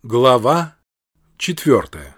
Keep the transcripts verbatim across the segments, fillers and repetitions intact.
Глава четвертая.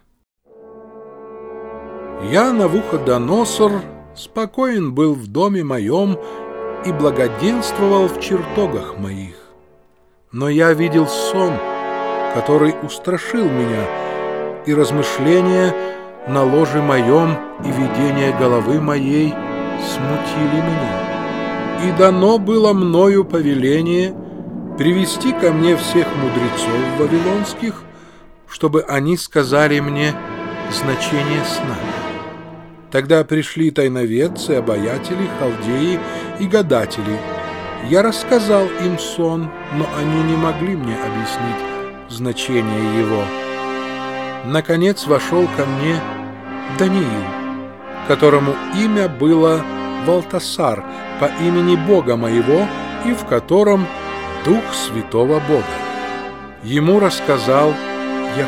Я, Навуходоносор, спокоен был в доме моем и благоденствовал в чертогах моих. Но я видел сон, который устрашил меня, и размышления на ложе моем и видение головы моей смутили меня. И дано было мною повеление привести ко мне всех мудрецов вавилонских, чтобы они сказали мне значение сна. Тогда пришли тайноведцы, обаятели, халдеи и гадатели. Я рассказал им сон, но они не могли мне объяснить значение его. Наконец вошел ко мне Даниил, которому имя было Валтасар по имени Бога моего, и в котором Дух Святого Бога. Ему рассказал я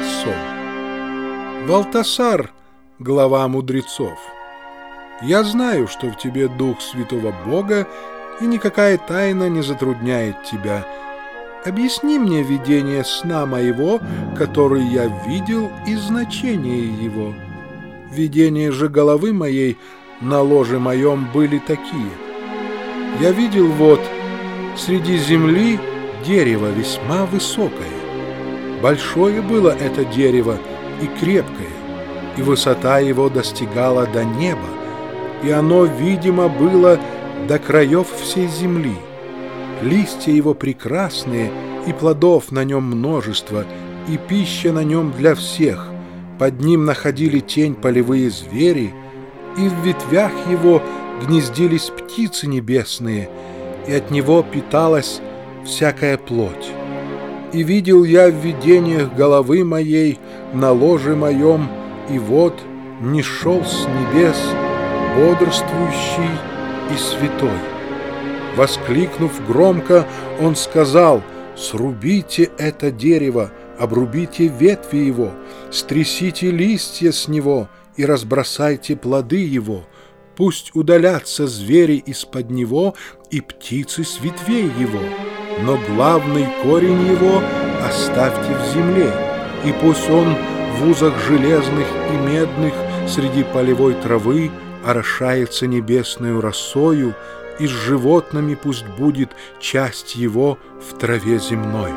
сон. Валтасар, глава мудрецов, я знаю, что в тебе Дух Святого Бога, и никакая тайна не затрудняет тебя. Объясни мне видение сна моего, который я видел, и значение его. Видения же головы моей на ложе моем были такие. Я видел вот среди земли дерево весьма высокое. Большое было это дерево и крепкое, и высота его достигала до неба, и оно, видимо, было до краев всей земли. Листья его прекрасные, и плодов на нем множество, и пища на нем для всех. Под ним находили тень полевые звери, и в ветвях его гнездились птицы небесные, и от него питалась всякая плоть. И видел я в видениях головы моей на ложе моем, и вот не шел с небес бодрствующий и святой. Воскликнув громко, он сказал: «Срубите это дерево, обрубите ветви его, стрясите листья с него и разбросайте плоды его. Пусть удалятся звери из-под него и птицы с ветвей его, но главный корень его оставьте в земле, и пусть он в узах железных и медных среди полевой травы орошается небесною росою, и с животными пусть будет часть его в траве земной.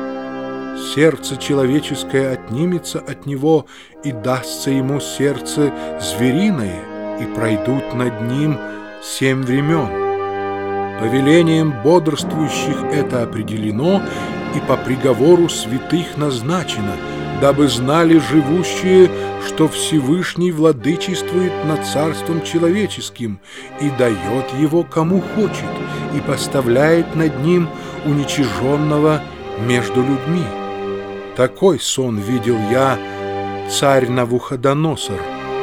Сердце человеческое отнимется от него, и дастся ему сердце звериное, и пройдут над ним семь времен. Повелением бодрствующих это определено, и по приговору святых назначено, дабы знали живущие, что Всевышний владычествует над царством человеческим и дает его кому хочет, и поставляет над ним уничиженного между людьми. Такой сон видел я, царь Навуходоносор.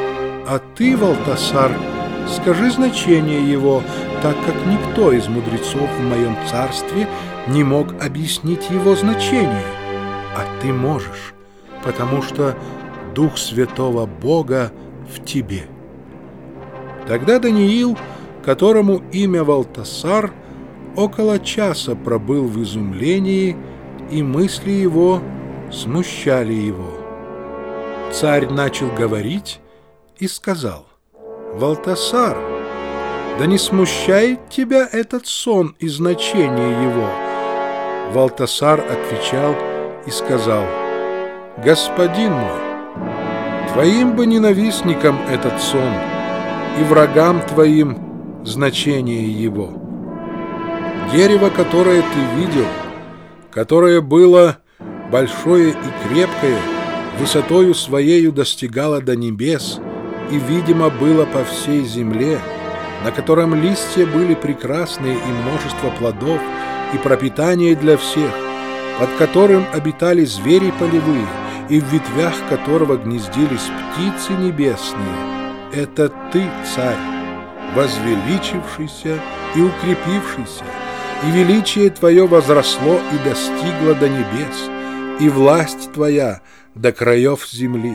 А ты, Валтасар, скажи значение его, так как никто из мудрецов в моем царстве не мог объяснить его значение, а ты можешь, потому что Дух Святого Бога в тебе». Тогда Даниил, которому имя Валтасар, около часа пробыл в изумлении, и мысли его смущали его. Царь начал говорить и сказал: «Валтасар, да не смущает тебя этот сон и значение его?» Валтасар отвечал и сказал: «Господин мой, твоим бы ненавистникам этот сон, и врагам твоим значение его. Дерево, которое ты видел, которое было большое и крепкое, высотою своею достигало до небес, и, видимо, было по всей земле, на котором листья были прекрасные и множество плодов, и пропитание для всех, под которым обитали звери полевые, и в ветвях которого гнездились птицы небесные. Это ты, царь, возвеличившийся и укрепившийся, и величие твое возросло и достигло до небес, и власть твоя до краев земли.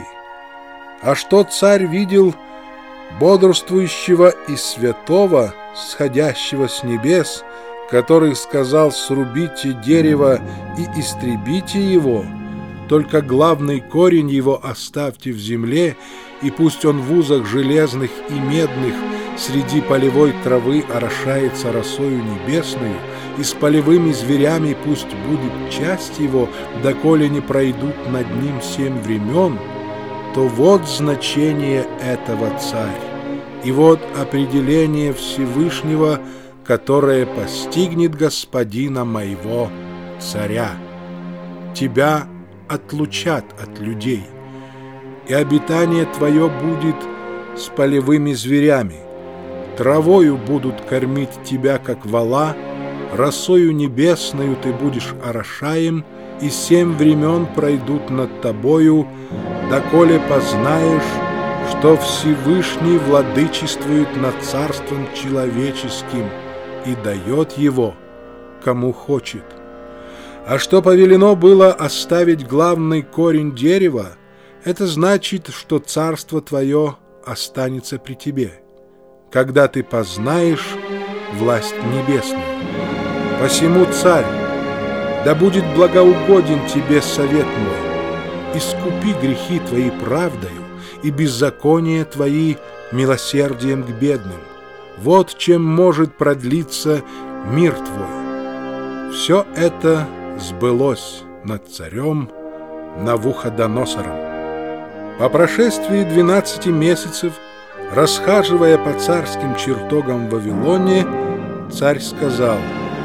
А что царь видел бодрствующего и святого, сходящего с небес, который сказал: «Срубите дерево и истребите его», только главный корень его оставьте в земле, и пусть он в узах железных и медных среди полевой травы орошается росою небесною, и с полевыми зверями пусть будет часть его, доколе не пройдут над ним семь времен, то вот значение этого, царь, и вот определение Всевышнего, которое постигнет господина моего царя. Тебя отлучат от людей, и обитание твое будет с полевыми зверями. Травою будут кормить тебя, как вола, росою небесною ты будешь орошаем, и семь времен пройдут над тобою, доколе познаешь, что Всевышний владычествует над царством человеческим и дает его, кому хочет. А что повелено было оставить главный корень дерева, это значит, что царство твое останется при тебе, когда ты познаешь власть небесную. Посему, царь, да будет благоугоден тебе совет мой, искупи грехи твои правдою и беззакония твои милосердием к бедным. Вот чем может продлиться мир твой. Все это сбылось над царем Навуходоносором. По прошествии двенадцати месяцев, расхаживая по царским чертогам в Вавилоне, царь сказал: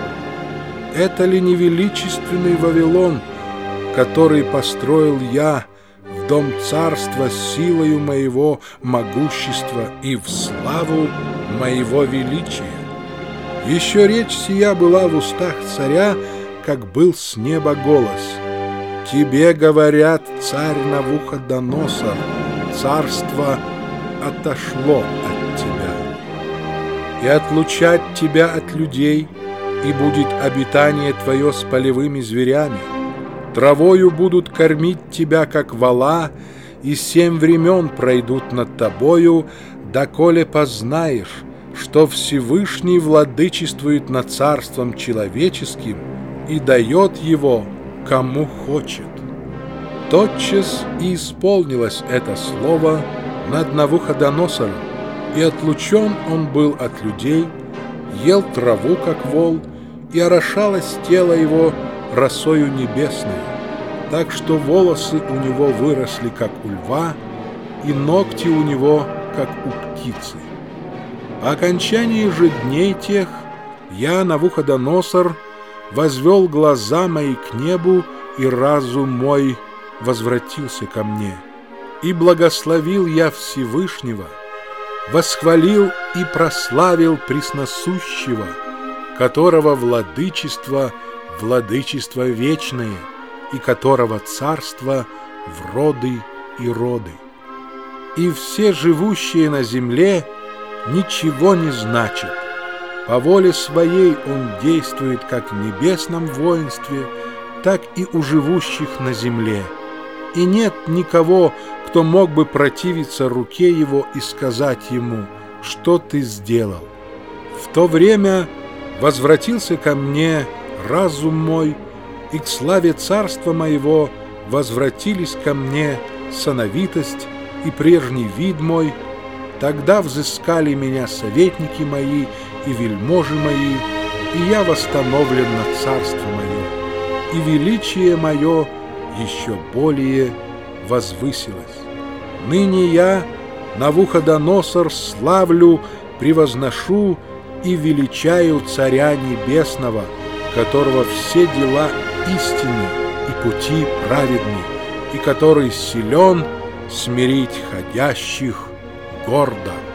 «Это ли не величественный Вавилон, который построил я в дом царства силою моего могущества и в славу моего величия?» Еще речь сия была в устах царя, как был с неба голос: «Тебе говорят, царь Навуходоносор, царство отошло от тебя, и отлучать тебя от людей, и будет обитание твое с полевыми зверями. Травою будут кормить тебя, как вола, и семь времен пройдут над тобою, доколе познаешь, что Всевышний владычествует над царством человеческим и дает его, кому хочет». Тотчас и исполнилось это слово над Навуходоносором, и отлучен он был от людей, ел траву, как вол, и орошалось тело его росою небесною, так что волосы у него выросли, как у льва, и ногти у него, как у птицы. По окончании же дней тех я, Навуходоносор, возвел глаза мои к небу, и разум мой возвратился ко мне. И благословил я Всевышнего, восхвалил и прославил Пресносущего, которого владычество — владычество вечное, и которого царство в роды и роды. И все живущие на земле ничего не значат. По воле своей он действует как в небесном воинстве, так и у живущих на земле. И нет никого, кто мог бы противиться руке его и сказать ему: «Что ты сделал?» В то время возвратился ко мне разум мой, и к славе царства моего возвратились ко мне сановитость и прежний вид мой. Тогда взыскали меня советники мои и вельможи мои, и я восстановлен на царство мое, и величие мое еще более возвысилось. Ныне я, Навуходоносор, славлю, превозношу и величаю Царя Небесного, которого все дела истинны и пути праведны, и который силен смирить ходящих гордо.